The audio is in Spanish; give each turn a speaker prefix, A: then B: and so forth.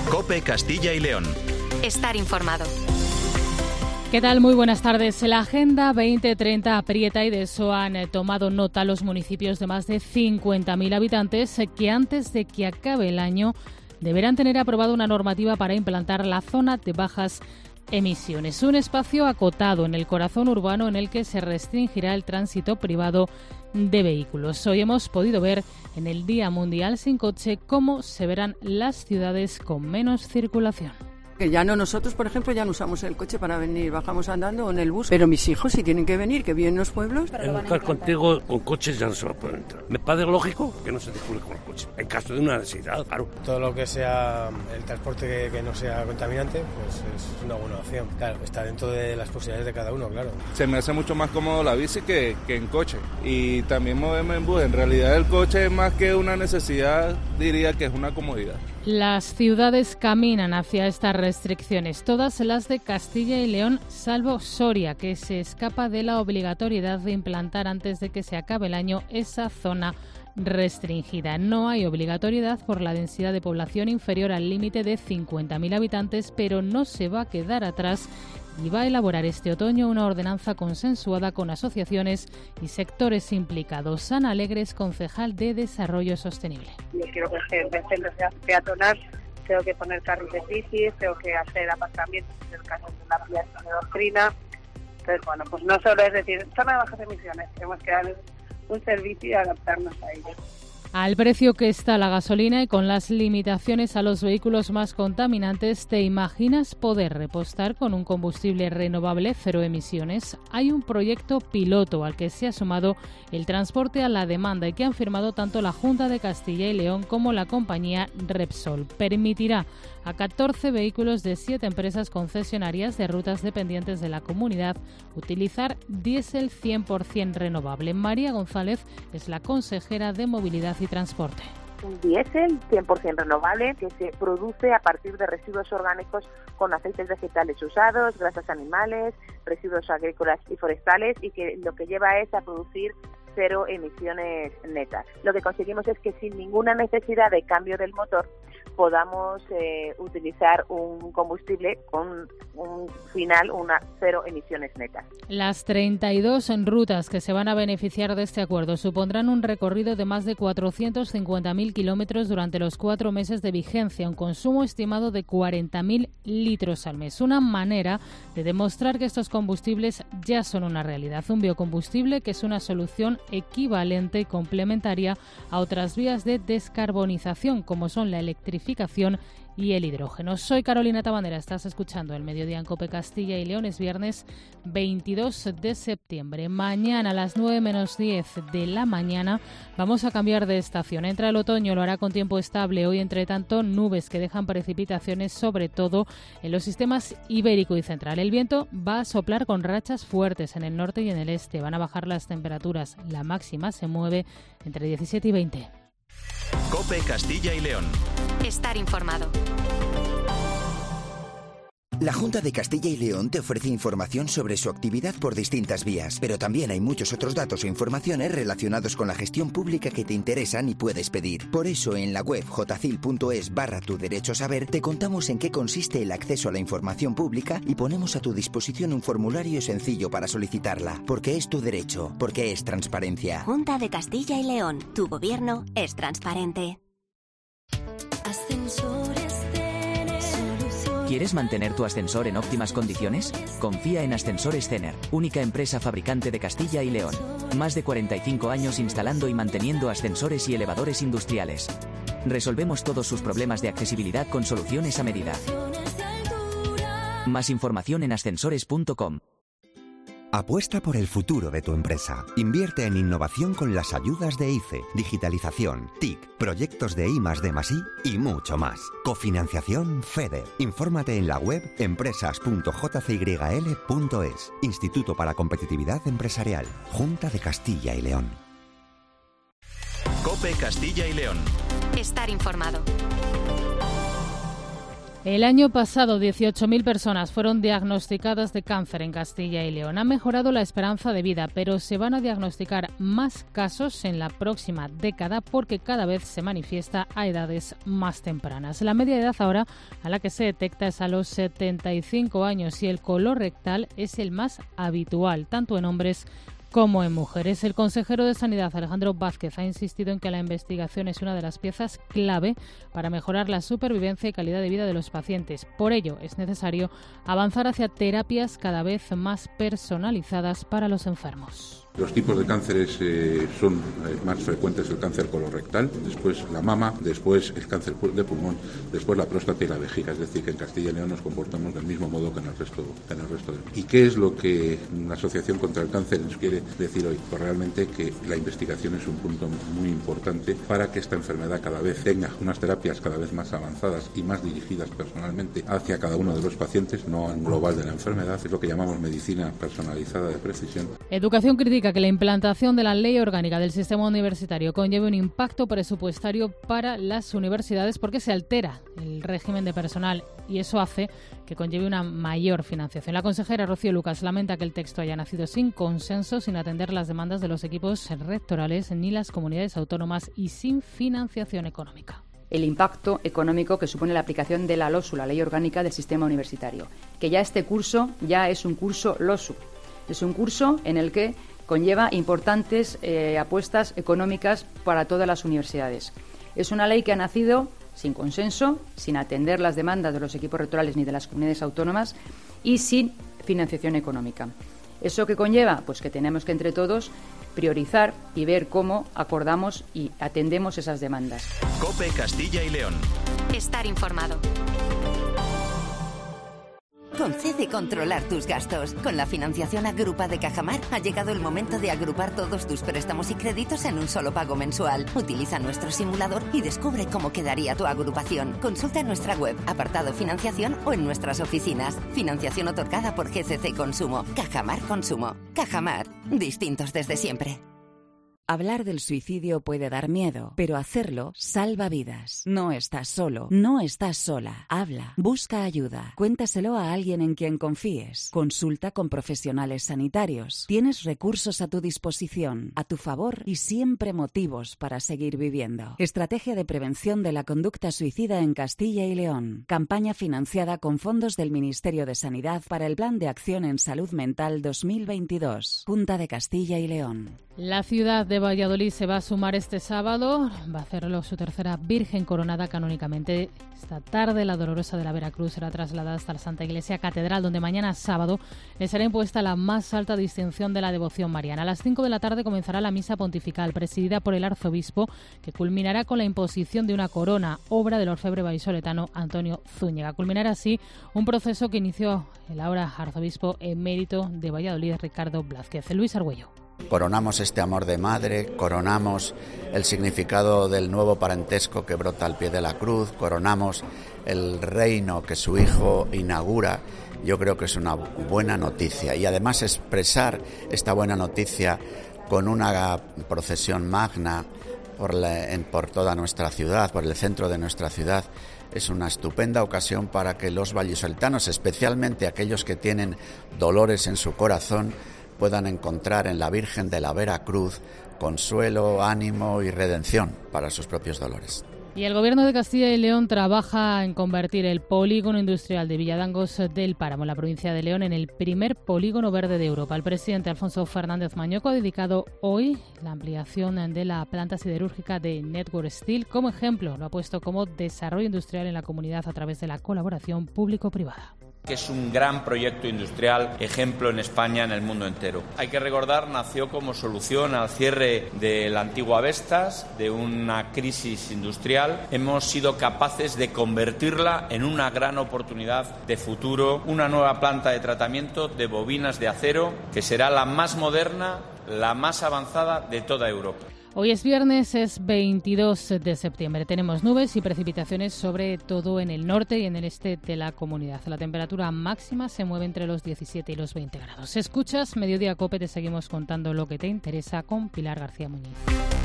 A: COPE Castilla y León.
B: Estar informado.
C: ¿Qué tal? Muy buenas tardes. La Agenda 2030 aprieta y de eso han tomado nota los municipios de más de 50.000 habitantes que antes de que acabe el año deberán tener aprobada una normativa para implantar la zona de bajas emisiones. Un espacio acotado en el corazón urbano en el que se restringirá el tránsito privado de vehículos. Hoy hemos podido ver en el Día Mundial Sin Coche cómo se verán las ciudades con menos circulación.
D: Que ya no, nosotros, por ejemplo, ya no usamos el coche para venir, bajamos andando o en el bus. Pero mis hijos, si tienen que venir, que viven en los pueblos.
E: En un lugar contigo, con coches ya no se va a poder entrar. Me parece lógico que no se circule con el coche, en caso de una necesidad, claro.
F: Todo lo que sea el transporte que no sea contaminante, pues es una buena opción. Claro, está dentro de las posibilidades de cada uno, claro.
G: Se me hace mucho más cómodo la bici que en coche. Y también moverme en bus. En realidad el coche es más que una necesidad, diría que es una comodidad.
C: Las ciudades caminan hacia estas restricciones, todas las de Castilla y León, salvo Soria, que se escapa de la obligatoriedad de implantar antes de que se acabe el año esa zona restringida. No hay obligatoriedad por la densidad de población inferior al límite de 50.000 habitantes, pero no se va a quedar atrás y va a elaborar este otoño una ordenanza consensuada con asociaciones y sectores implicados. Ana Alegres, concejal de Desarrollo Sostenible.
H: Yo quiero que el centro sea peatonal, tengo que poner carriles bicis, tengo que hacer aparcamientos en el caso de la vía de doctrina. Entonces, bueno, pues no solo es decir, zona de bajas emisiones, tenemos que dar un servicio y adaptarnos a ello.
C: Al precio que está la gasolina y con las limitaciones a los vehículos más contaminantes, ¿te imaginas poder repostar con un combustible renovable cero emisiones? Hay un proyecto piloto al que se ha sumado el transporte a la demanda y que han firmado tanto la Junta de Castilla y León como la compañía Repsol. Permitirá a 14 vehículos de 7 empresas concesionarias de rutas dependientes de la comunidad utilizar diésel 100% renovable. María González es la consejera de Movilidad y Transporte.
I: Un diésel 100% renovable que se produce a partir de residuos orgánicos con aceites vegetales usados, grasas animales, residuos agrícolas y forestales, y que lo que lleva es a producir cero emisiones netas. Lo que conseguimos es que sin ninguna necesidad de cambio del motor podamos utilizar un combustible con un final, una cero emisiones netas.
C: Las 32 rutas que se van a beneficiar de este acuerdo supondrán un recorrido de más de 450.000 kilómetros durante los 4 meses de vigencia, un consumo estimado de 40.000 litros al mes. Una manera de demostrar que estos combustibles ya son una realidad. Un biocombustible que es una solución equivalente y complementaria a otras vías de descarbonización, como son la electrificación y el hidrógeno. Soy Carolina Tabandera, estás escuchando El Mediodía en COPE Castilla y León. Es viernes 22 de septiembre. Mañana a las 9 menos 10 de la mañana vamos a cambiar de estación. Entra el otoño, lo hará con tiempo estable. Hoy, entre tanto, nubes que dejan precipitaciones, sobre todo en los sistemas ibérico y central. El viento va a soplar con rachas fuertes en el norte y en el este. Van a bajar las temperaturas. La máxima se mueve entre 17 y 20.
A: COPE Castilla y León.
B: Estar informado.
J: La Junta de Castilla y León te ofrece información sobre su actividad por distintas vías, pero también hay muchos otros datos e informaciones relacionados con la gestión pública que te interesan y puedes pedir. Por eso, en la web jcil.es/tu derecho a saber, te contamos en qué consiste el acceso a la información pública y ponemos a tu disposición un formulario sencillo para solicitarla. Porque es tu derecho, porque es transparencia.
B: Junta de Castilla y León. Tu gobierno es transparente.
K: ¿Quieres mantener tu ascensor en óptimas condiciones? Confía en Ascensores Cener, única empresa fabricante de Castilla y León. Más de 45 años instalando y manteniendo ascensores y elevadores industriales. Resolvemos todos sus problemas de accesibilidad con soluciones a medida. Más información en ascensores.com.
L: Apuesta por el futuro de tu empresa. Invierte en innovación con las ayudas de ICE, digitalización, TIC, proyectos de I+D+I y mucho más. Cofinanciación FEDER. Infórmate en la web empresas.jcyl.es. Instituto para Competitividad Empresarial. Junta de Castilla y León.
A: COPE Castilla y León.
B: Estar informado.
C: El año pasado 18.000 personas fueron diagnosticadas de cáncer en Castilla y León. Ha mejorado la esperanza de vida, pero se van a diagnosticar más casos en la próxima década porque cada vez se manifiesta a edades más tempranas. La media edad ahora a la que se detecta es a los 75 años y el color rectal es el más habitual, tanto en hombres como en mujeres. El consejero de Sanidad, Alejandro Vázquez, ha insistido en que la investigación es una de las piezas clave para mejorar la supervivencia y calidad de vida de los pacientes. Por ello, es necesario avanzar hacia terapias cada vez más personalizadas para los enfermos.
M: Los tipos de cánceres son más frecuentes el cáncer colorectal, después la mama, después el cáncer de pulmón, después la próstata y la vejiga. Es decir, que en Castilla y León nos comportamos del mismo modo que en el resto del mundo. ¿Y qué es lo que la Asociación contra el Cáncer nos quiere decir hoy? Pues realmente que la investigación es un punto muy importante para que esta enfermedad cada vez tenga unas terapias cada vez más avanzadas y más dirigidas personalmente hacia cada uno de los pacientes, no en global de la enfermedad. Es lo que llamamos medicina personalizada de precisión.
C: Educación crítica que la implantación de la ley orgánica del sistema universitario conlleve un impacto presupuestario para las universidades porque se altera el régimen de personal y eso hace que conlleve una mayor financiación. La consejera Rocío Lucas lamenta que el texto haya nacido sin consenso, sin atender las demandas de los equipos rectorales ni las comunidades autónomas y sin financiación económica.
N: El impacto económico que supone la aplicación de la LOSU, la Ley Orgánica del Sistema Universitario, que ya este curso ya es un curso LOSU. Es un curso en el que conlleva importantes apuestas económicas para todas las universidades. Es una ley que ha nacido sin consenso, sin atender las demandas de los equipos rectorales ni de las comunidades autónomas y sin financiación económica. ¿Eso qué conlleva? Pues que tenemos que entre todos priorizar y ver cómo acordamos y atendemos esas demandas.
A: COPE Castilla y León.
B: Estar informado. Concede controlar tus gastos. Con la financiación Agrupa de Cajamar ha llegado el momento de agrupar todos tus préstamos y créditos en un solo pago mensual. Utiliza nuestro simulador y descubre cómo quedaría tu agrupación. Consulta en nuestra web, apartado financiación o en nuestras oficinas. Financiación otorgada por GCC Consumo. Cajamar Consumo. Cajamar. Distintos desde siempre.
O: Hablar del suicidio puede dar miedo, pero hacerlo salva vidas. No estás solo, no estás sola. Habla, busca ayuda, cuéntaselo a alguien en quien confíes. Consulta con profesionales sanitarios. Tienes recursos a tu disposición, a tu favor y siempre motivos para seguir viviendo. Estrategia de prevención de la conducta suicida en Castilla y León. Campaña financiada con fondos del Ministerio de Sanidad para el Plan de Acción en Salud Mental 2022. Junta de Castilla y León.
C: La ciudad de Valladolid se va a sumar este sábado, va a hacerlo su tercera Virgen coronada canónicamente. Esta tarde la Dolorosa de la Veracruz será trasladada hasta la Santa Iglesia Catedral, donde mañana sábado le será impuesta la más alta distinción de la devoción mariana. A las 5 de la tarde comenzará la misa pontifical, presidida por el arzobispo, que culminará con la imposición de una corona, obra del orfebre vallisoletano Antonio Zúñiga. Culminará así un proceso que inició el ahora arzobispo emérito de Valladolid, Ricardo Blázquez. Luis Argüello.
P: Coronamos este amor de madre, coronamos el significado del nuevo parentesco que brota al pie de la cruz, coronamos el reino que su hijo inaugura. Yo creo que es una buena noticia y además expresar esta buena noticia con una procesión magna por toda nuestra ciudad, por el centro de nuestra ciudad, es una estupenda ocasión para que los vallisoletanos, especialmente aquellos que tienen dolores en su corazón, puedan encontrar en la Virgen de la Veracruz consuelo, ánimo y redención para sus propios dolores.
C: Y el Gobierno de Castilla y León trabaja en convertir el polígono industrial de Villadangos del Páramo, en la provincia de León, en el primer polígono verde de Europa. El presidente Alfonso Fernández Mañoco ha dedicado hoy la ampliación de la planta siderúrgica de Network Steel como ejemplo. Lo ha puesto como desarrollo industrial en la comunidad a través de la colaboración público-privada.
Q: Que es un gran proyecto industrial, ejemplo en España, en el mundo entero. Hay que recordar, nació como solución al cierre de la antigua Vestas, de una crisis industrial. Hemos sido capaces de convertirla en una gran oportunidad de futuro, una nueva planta de tratamiento de bobinas de acero que será la más moderna, la más avanzada de toda Europa.
C: Hoy es viernes, es 22 de septiembre. Tenemos nubes y precipitaciones sobre todo en el norte y en el este de la comunidad. La temperatura máxima se mueve entre los 17 y los 20 grados. Escuchas Mediodía COPE, te seguimos contando lo que te interesa con Pilar García Muñiz.